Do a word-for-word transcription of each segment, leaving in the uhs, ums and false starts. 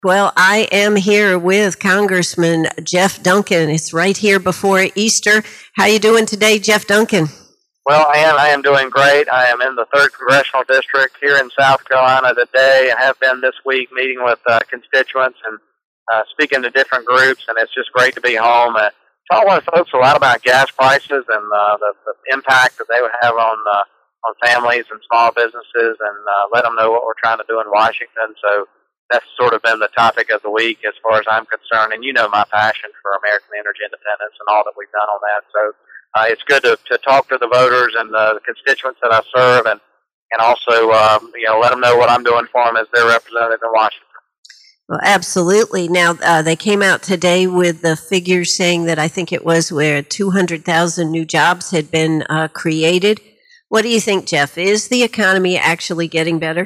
Well, I am here with Congressman Jeff Duncan. It's right here before Easter. How you doing today, Jeff Duncan? Well, Ann, I am doing great. I am in the third Congressional District here in South Carolina today. I have been this week meeting with uh, constituents and uh, speaking to different groups, and it's just great to be home. Uh, talk with folks a lot about gas prices and uh, the, the impact that they would have on uh, on families and small businesses, and uh, let them know what we're trying to do in Washington. So that's sort of been the topic of the week as far as I'm concerned. And you know my passion for American energy independence and all that we've done on that. So Uh, it's good to, to talk to the voters and uh, the constituents that I serve, and and also um, you know let them know what I'm doing for them as their representative in Washington. Well, absolutely. Now, uh, they came out today with the figures saying that I think it was where two hundred thousand new jobs had been uh, created. What do you think, Jeff? Is the economy actually getting better?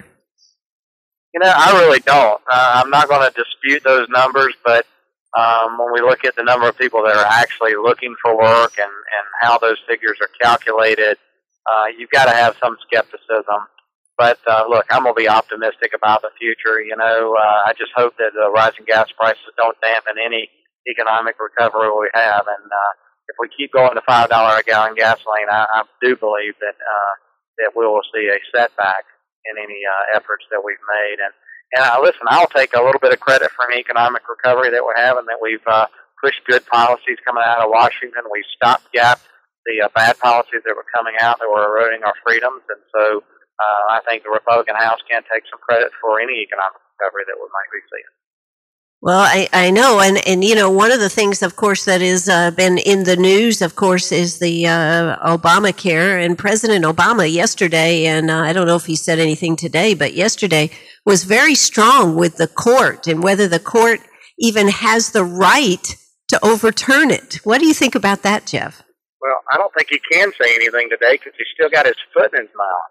You know, I really don't. Uh, I'm not going to dispute those numbers, but Um, when we look at the number of people that are actually looking for work and, and how those figures are calculated, uh, you've got to have some skepticism. But uh, look, I'm going to be optimistic about the future. You know, uh, I just hope that the rising gas prices don't dampen any economic recovery we have. And uh, if we keep going to five dollars a gallon gasoline, I, I do believe that uh, that we will see a setback in any uh, efforts that we've made. And And uh, listen, I'll take a little bit of credit for an economic recovery that we're having, that we've uh, pushed good policies coming out of Washington. We've stopped gap the uh, bad policies that were coming out that were eroding our freedoms. And so uh, I think the Republican House can take some credit for any economic recovery that we might be seeing. Well, I, I know. And, and, you know, one of the things, of course, that has uh, been in the news, of course, is the uh, Obamacare. And President Obama yesterday, and uh, I don't know if he said anything today, but yesterday was very strong with the court and whether the court even has the right to overturn it. What do you think about that, Jeff? Well, I don't think he can say anything today because he's still got his foot in his mouth.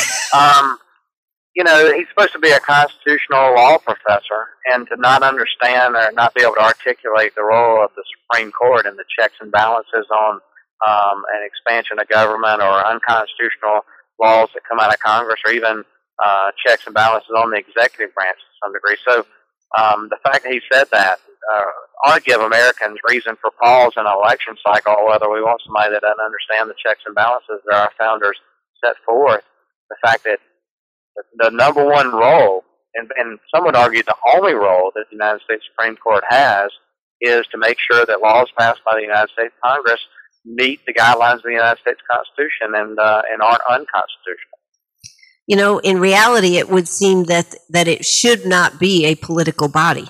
um, you know, he's supposed to be a constitutional law professor, and to not understand or not be able to articulate the role of the Supreme Court and the checks and balances on um, an expansion of government or unconstitutional laws that come out of Congress, or even uh, checks and balances on the executive branch to some degree. So um, the fact that he said that uh, ought to give Americans reason for pause in an election cycle, whether we want somebody that doesn't understand the checks and balances that our founders set forth. The fact that the number one role, and, and some would argue the only role that the United States Supreme Court has, is to make sure that laws passed by the United States Congress meet the guidelines of the United States Constitution and uh, and aren't unconstitutional. You know, in reality, it would seem that, that it should not be a political body.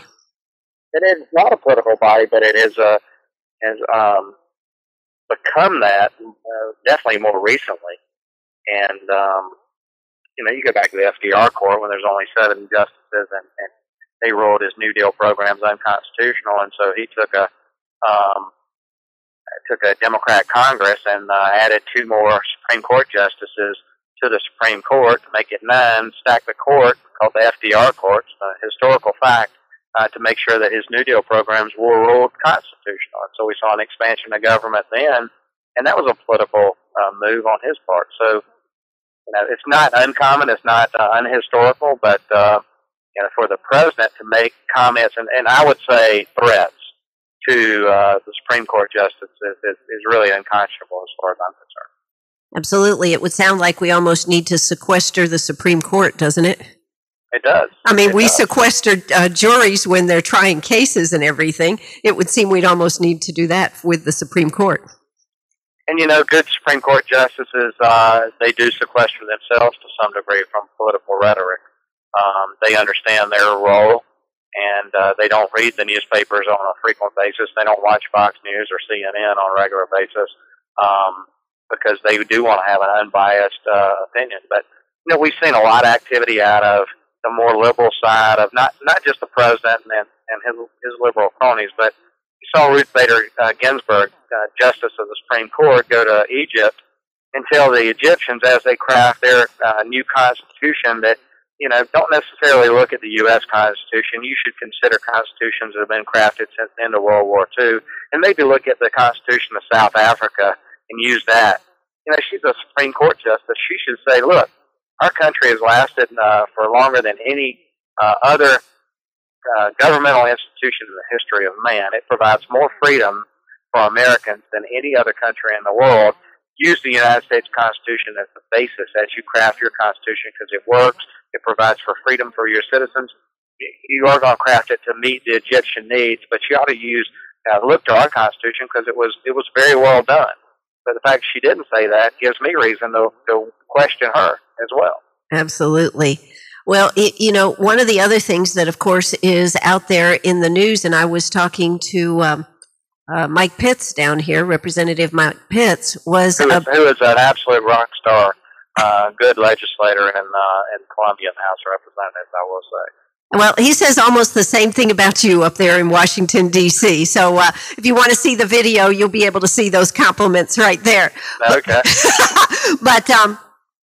It is not a political body, but it is a, has um, become that uh, definitely more recently. And um, you know, you go back to the F D R court when there's only seven justices, and, and they ruled his New Deal programs unconstitutional, and so he took a um, took a Democrat Congress and uh, added two more Supreme Court justices to the Supreme Court to make it nine, stack the court, called the F D R court, a historical fact, uh, to make sure that his New Deal programs were ruled constitutional. And so we saw an expansion of government then, and that was a political uh, move on his part. So you know, it's not uncommon, it's not uh, unhistorical, but uh, you know, for the president to make comments, and, and I would say threats to uh, the Supreme Court justice is, is, is really unconscionable as far as I'm concerned. Absolutely. It would sound like we almost need to sequester the Supreme Court, doesn't it? It does. I mean, it we does. sequestered uh, juries when they're trying cases and everything. It would seem we'd almost need to do that with the Supreme Court. And, you know, good Supreme Court justices, uh, they do sequester themselves to some degree from political rhetoric. Um, they understand their role, and uh, they don't read the newspapers on a frequent basis. They don't watch Fox News or C N N on a regular basis um, because they do want to have an unbiased uh, opinion. But, you know, we've seen a lot of activity out of the more liberal side of not not just the president and, and his, his liberal cronies, but you saw Ruth Bader uh, Ginsburg, uh, Justice of the Supreme Court, go to Egypt and tell the Egyptians as they craft their uh, new constitution that, you know, don't necessarily look at the U S Constitution. You should consider constitutions that have been crafted since the end of World War Two, and maybe look at the Constitution of South Africa and use that. You know, she's a Supreme Court justice. She should say, look, our country has lasted uh, for longer than any uh, other uh, governmental institution in the history of man. It provides more freedom for Americans than any other country in the world. Use the United States Constitution as the basis as you craft your Constitution because it works. It provides for freedom for your citizens. You are going to craft it to meet the Egyptian needs, but you ought to use uh, look to our Constitution because it was it was very well done. But the fact she didn't say that gives me reason to, to question her as well. Absolutely. Well, it, you know, one of the other things that, of course, is out there in the news, and I was talking to um, uh, Mike Pitts down here, Representative Mike Pitts, was who is, a, who is an absolute rock star, uh, good legislator in uh, in Columbia in the House of Representatives, I will say. Well, he says almost the same thing about you up there in Washington, D C So uh, if you want to see the video, you'll be able to see those compliments right there. Okay. But, um,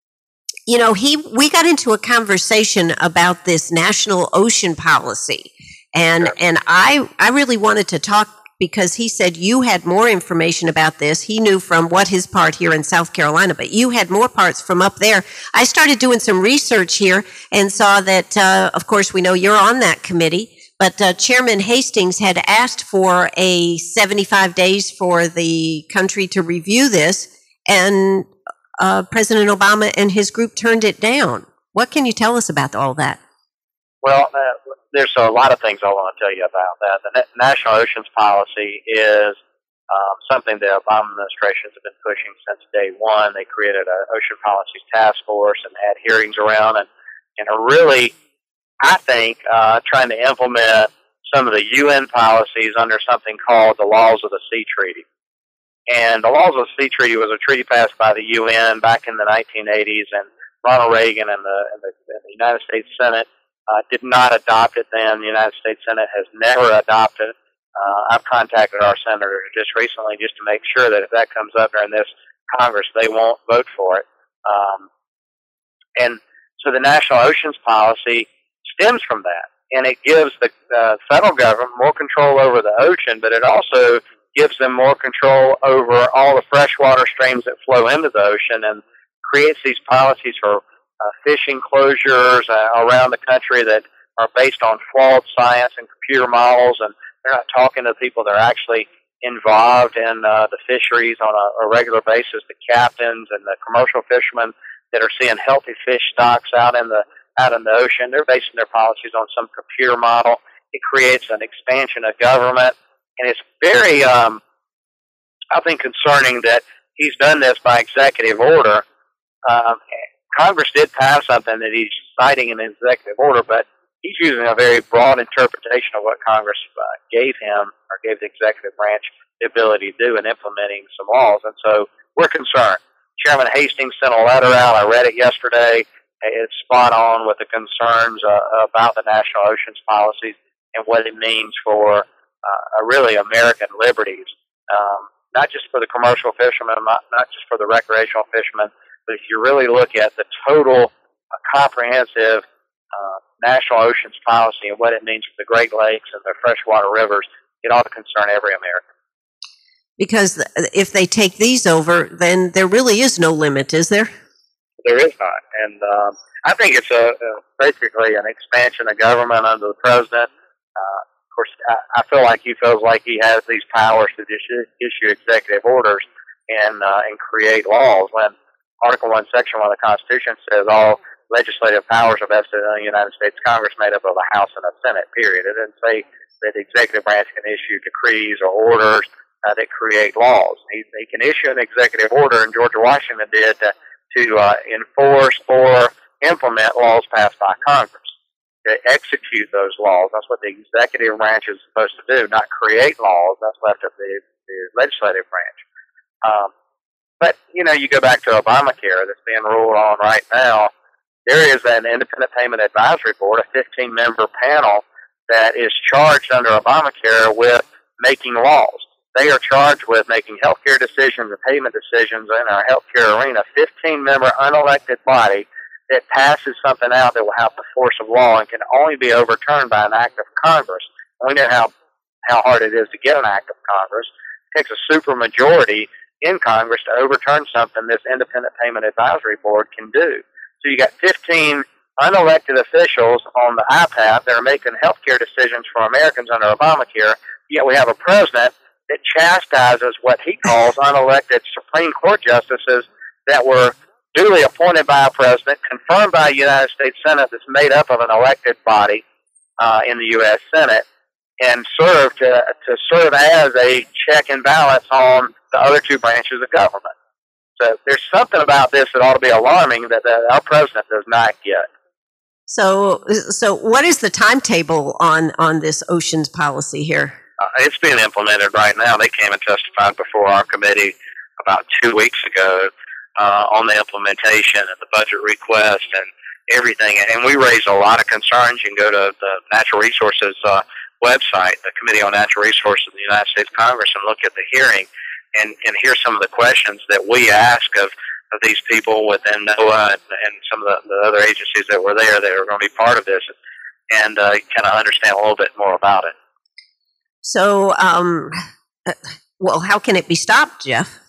you know, he we got into a conversation about this national ocean policy. And sure. and I, I really wanted to talk because he said you had more information about this. He knew from what his part here in South Carolina, but you had more parts from up there. I started doing some research here and saw that, uh, of course, we know you're on that committee, but uh, Chairman Hastings had asked for a seventy-five days for the country to review this, and uh, President Obama and his group turned it down. What can you tell us about all that? Well, uh, there's a lot of things I want to tell you about that. The Na- National Oceans Policy is um, something the Obama administrations have been pushing since day one. They created an Ocean Policy Task Force and had hearings around and, and are really, I think, uh, trying to implement some of the U N policies under something called the Laws of the Sea Treaty. And the Laws of the Sea Treaty was a treaty passed by the U N back in the nineteen eighties, and Ronald Reagan and the, and the, and the United States Senate Uh, did not adopt it then. The United States Senate has never adopted it. Uh, I've contacted our senators just recently just to make sure that if that comes up during this Congress, they won't vote for it. Um, and so the National Oceans Policy stems from that. And it gives the uh, federal government more control over the ocean, but it also gives them more control over all the freshwater streams that flow into the ocean and creates these policies for Uh, fishing closures uh, around the country that are based on flawed science and computer models, and they're not talking to people that are actually involved in uh, the fisheries on a, a regular basis, the captains and the commercial fishermen that are seeing healthy fish stocks out in the out in the ocean. They're basing their policies on some computer model. It creates an expansion of government, and it's very, um, I think, concerning that he's done this by executive order. Um, Congress did pass something that he's citing in an executive order, but he's using a very broad interpretation of what Congress uh, gave him or gave the executive branch the ability to do in implementing some laws. And so we're concerned. Chairman Hastings sent a letter out. I read it yesterday. It's spot on with the concerns uh, about the National Oceans Policies and what it means for uh, really American liberties, um, not just for the commercial fishermen, not, not just for the recreational fishermen, but if you really look at the total uh, comprehensive uh, National Oceans Policy and what it means for the Great Lakes and the freshwater rivers, it ought to concern every American. Because if they take these over, then there really is no limit, is there? There is not. And um, I think it's a, a basically an expansion of government under the president. Uh, of course, I, I feel like he feels like he has these powers to issue, issue executive orders and uh, and create laws. When Article one, Section one of the Constitution says all legislative powers are vested in the United States Congress made up of a House and a Senate, period. It doesn't say that the executive branch can issue decrees or orders uh, that create laws. He, he can issue an executive order, and George Washington did, to, to uh, enforce or implement laws passed by Congress, to execute those laws. That's what the executive branch is supposed to do, not create laws. That's left up to the, the legislative branch. Um, But, you know, you go back to Obamacare that's being ruled on right now. There is an independent payment advisory board, a fifteen-member panel that is charged under Obamacare with making laws. They are charged with making healthcare decisions and payment decisions in our healthcare arena. fifteen-member unelected body that passes something out that will have the force of law and can only be overturned by an act of Congress. We know how, how hard it is to get an act of Congress. It takes a supermajority in Congress to overturn something this independent payment advisory board can do. So you got fifteen unelected officials on the iPad that are making healthcare decisions for Americans under Obamacare, yet we have a president that chastises what he calls unelected Supreme Court justices that were duly appointed by a president, confirmed by a United States Senate that's made up of an elected body uh, in the U S Senate, and serve to, to serve as a check and balance on the other two branches of government. So there's something about this that ought to be alarming that, that our president does not get. So, so what is the timetable on, on this oceans policy here? Uh, it's being implemented right now. They came and testified before our committee about two weeks ago uh, on the implementation and the budget request and everything. And we raised a lot of concerns. You can go to the Natural Resources uh, website, the Committee on Natural Resources of the United States Congress, and look at the hearing and, and hear some of the questions that we ask of, of these people within NOAA and, and some of the, the other agencies that were there that are going to be part of this, and uh, kind of understand a little bit more about it. So, um, well, how can it be stopped, Jeff?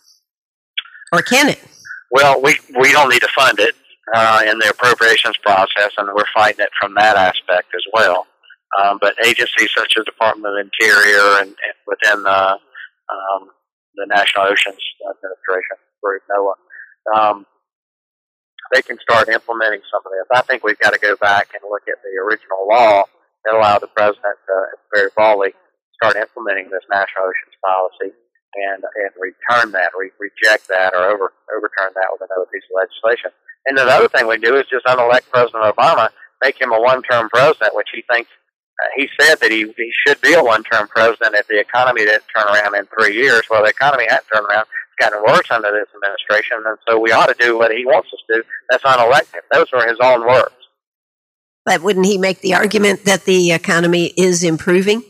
Or can it? Well, we, we don't need to fund it uh, in the appropriations process, and we're fighting it from that aspect as well. Um, but agencies such as Department of Interior and, and within the, um, the National Oceans Administration, group, NOAA, um, they can start implementing some of this. I think we've got to go back and look at the original law that allowed the president to very boldly start implementing this National Oceans Policy and and return that, re- reject that, or over, overturn that with another piece of legislation. And then the other thing we do is just unelect President Obama, make him a one-term president, which he thinks, uh, he said that he, he should be a one-term president if the economy didn't turn around in three years. Well, the economy hasn't turned around. It's gotten worse under this administration, and so we ought to do what he wants us to do. That's unelect him. Those are his own words. But wouldn't he make the argument that the economy is improving?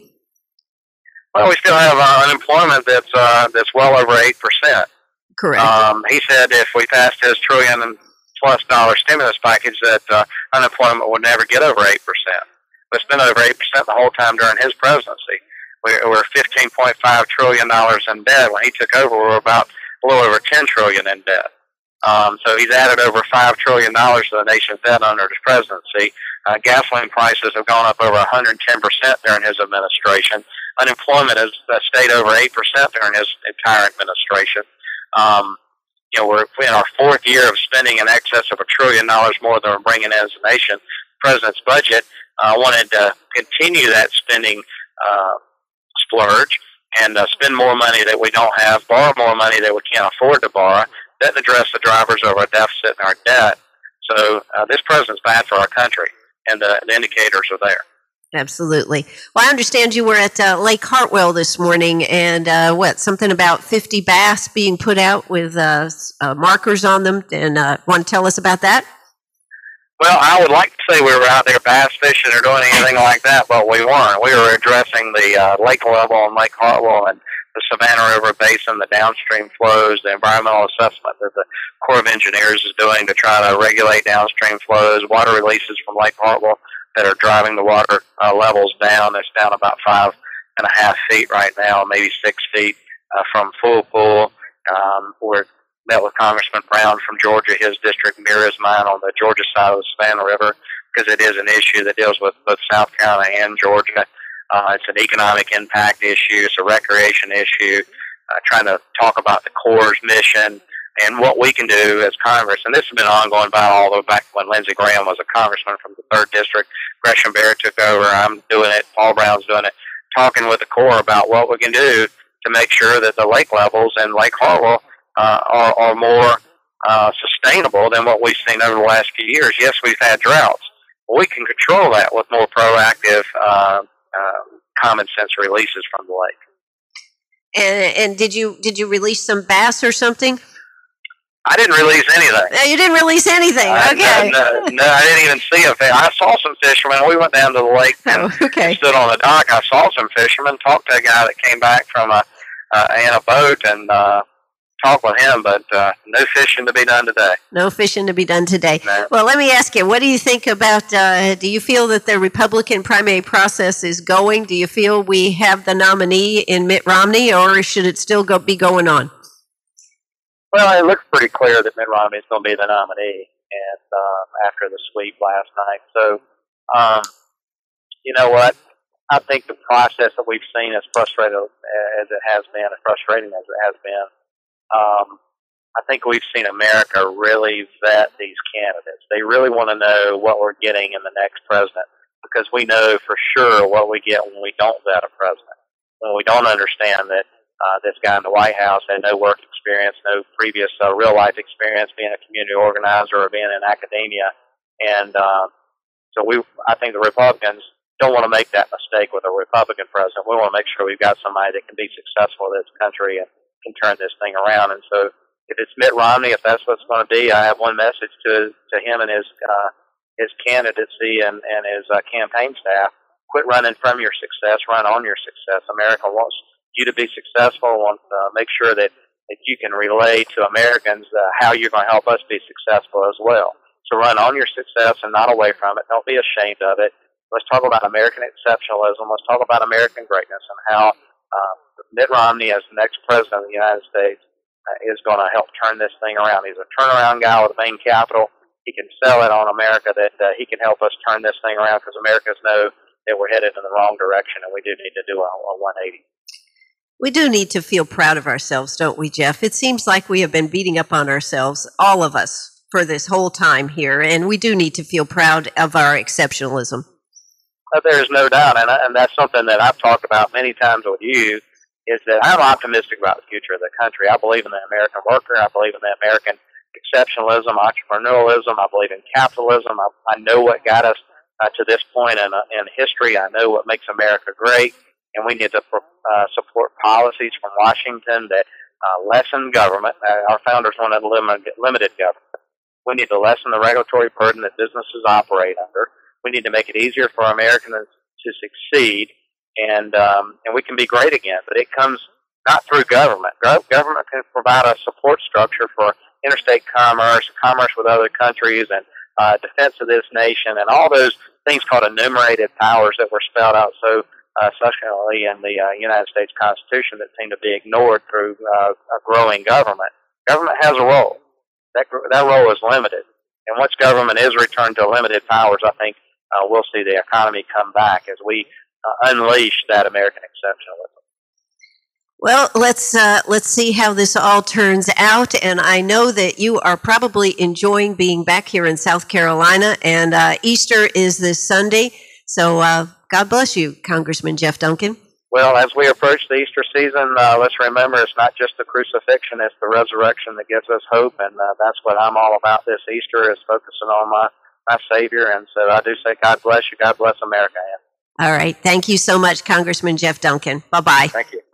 Well, we still have uh, unemployment that's uh, that's well over eight percent. Correct. Um, he said if we passed his trillion and plus dollar stimulus package, that uh, unemployment would never get over eight percent. It's been over eight percent the whole time during his presidency. We we're fifteen point five trillion dollars in debt. When he took over, we were about a little over ten trillion dollars in debt. Um, so he's added over five trillion dollars to the nation's debt under his presidency. Uh, gasoline prices have gone up over one hundred ten percent during his administration. Unemployment has uh, stayed over eight percent during his entire administration. Um, you know, we're in our fourth year of spending in excess of a trillion dollars more than we're bringing in as a nation. The president's budget uh, wanted to continue that spending uh, splurge and uh, spend more money that we don't have, borrow more money that we can't afford to borrow. Doesn't address the drivers of our deficit and our debt. So uh, this president's bad for our country, and the, the indicators are there. Absolutely. Well, I understand you were at uh, Lake Hartwell this morning, and uh, what, something about fifty bass being put out with uh, uh, markers on them, and uh, want to tell us about that? Well, I would like to say we were out there bass fishing or doing anything like that, but we weren't. We were addressing the uh, lake level on Lake Hartwell and the Savannah River Basin, the downstream flows, the environmental assessment that the Corps of Engineers is doing to try to regulate downstream flows, water releases from Lake Hartwell that are driving the water uh, levels down. It's down about five and a half feet right now, maybe six feet uh, from full pool. Um, we're met with Congressman Brown from Georgia. His district mirrors mine on the Georgia side of the Savannah River because it is an issue that deals with both South Carolina and Georgia. Uh, it's an economic impact issue. It's a recreation issue. Uh, trying to talk about the Corps' mission and what we can do as Congress. And this has been an ongoing battle all the way back when Lindsey Graham was a congressman from the third District. Gresham Barrett took over. I'm doing it. Paul Brown's doing it. Talking with the Corps about what we can do to make sure that the lake levels in Lake Hartwell uh, are, are more uh, sustainable than what we've seen over the last few years. Yes, we've had droughts. But we can control that with more proactive uh, uh, common sense releases from the lake. And, and did you did you release some bass or something? I didn't release anything. No, you didn't release anything. I, okay. No, no, no, I didn't even see a fish. I saw some fishermen. We went down to the lake and oh, okay. stood on the dock. I saw some fishermen. Talked to a guy that came back from a uh, in a boat and uh, talked with him. But uh, no fishing to be done today. No fishing to be done today. No. Well, let me ask you. What do you think about? Uh, do you feel that the Republican primary process is going? Do you feel we have the nominee in Mitt Romney, or should it still go be going on? Well, it looks pretty clear that Mitt Romney is going to be the nominee. and um, after the sweep last night. So, um, you know what? I think the process that we've seen, as frustrating as it has been, as frustrating as it has been, um, I think we've seen America really vet these candidates. They really want to know what we're getting in the next president, because we know for sure what we get when we don't vet a president. When we don't understand that uh, this guy in the White House had no work experience, no previous uh, real-life experience being a community organizer or being in academia. And um, so we, I think the Republicans don't want to make that mistake with a Republican president. We want to make sure we've got somebody that can be successful in this country and can turn this thing around. And so if it's Mitt Romney, if that's what it's going to be, I have one message to to him and his uh, his candidacy and, and his uh, campaign staff. Quit running from your success. Run on your success. America wants you to be successful. Want to uh, make sure that, that you can relay to Americans uh, how you're going to help us be successful as well. So run on your success and not away from it. Don't be ashamed of it. Let's talk about American exceptionalism. Let's talk about American greatness and how uh, Mitt Romney, as the next president of the United States, uh, is going to help turn this thing around. He's a turnaround guy with a Bain Capital. He can sell it on America that uh, he can help us turn this thing around, because Americans know that we're headed in the wrong direction, and we do need to do a, a one eighty. We do need to feel proud of ourselves, don't we, Jeff? It seems like we have been beating up on ourselves, all of us, for this whole time here, and we do need to feel proud of our exceptionalism. Uh, there's no doubt, and, and that's something that I've talked about many times with you, is that I'm optimistic about the future of the country. I believe in the American worker. I believe in the American exceptionalism, entrepreneurialism. I believe in capitalism. I, I know what got us uh, to this point in, uh, in history. I know what makes America great, and we need to uh, support policies from Washington that uh, lessen government. Uh, our founders wanted limited, limited government. We need to lessen the regulatory burden that businesses operate under. We need to make it easier for Americans to succeed, and um, and we can be great again. But it comes not through government. Government can provide a support structure for interstate commerce, commerce with other countries, and uh, defense of this nation, and all those things called enumerated powers that were spelled out so uh, succinctly in the uh, United States Constitution that seem to be ignored through uh, a growing government. Government has a role. That that role is limited, and once government is returned to limited powers, I think Uh, we'll see the economy come back as we uh, unleash that American exceptionalism. Well, let's uh, let's see how this all turns out. And I know that you are probably enjoying being back here in South Carolina. And uh, Easter is this Sunday, so uh, God bless you, Congressman Jeff Duncan. Well, as we approach the Easter season, uh, let's remember it's not just the crucifixion; it's the resurrection that gives us hope, and uh, that's what I'm all about this Easter, is focusing on my. my Savior. And so I do say God bless you. God bless America. All right. Thank you so much, Congressman Jeff Duncan. Bye-bye. Thank you.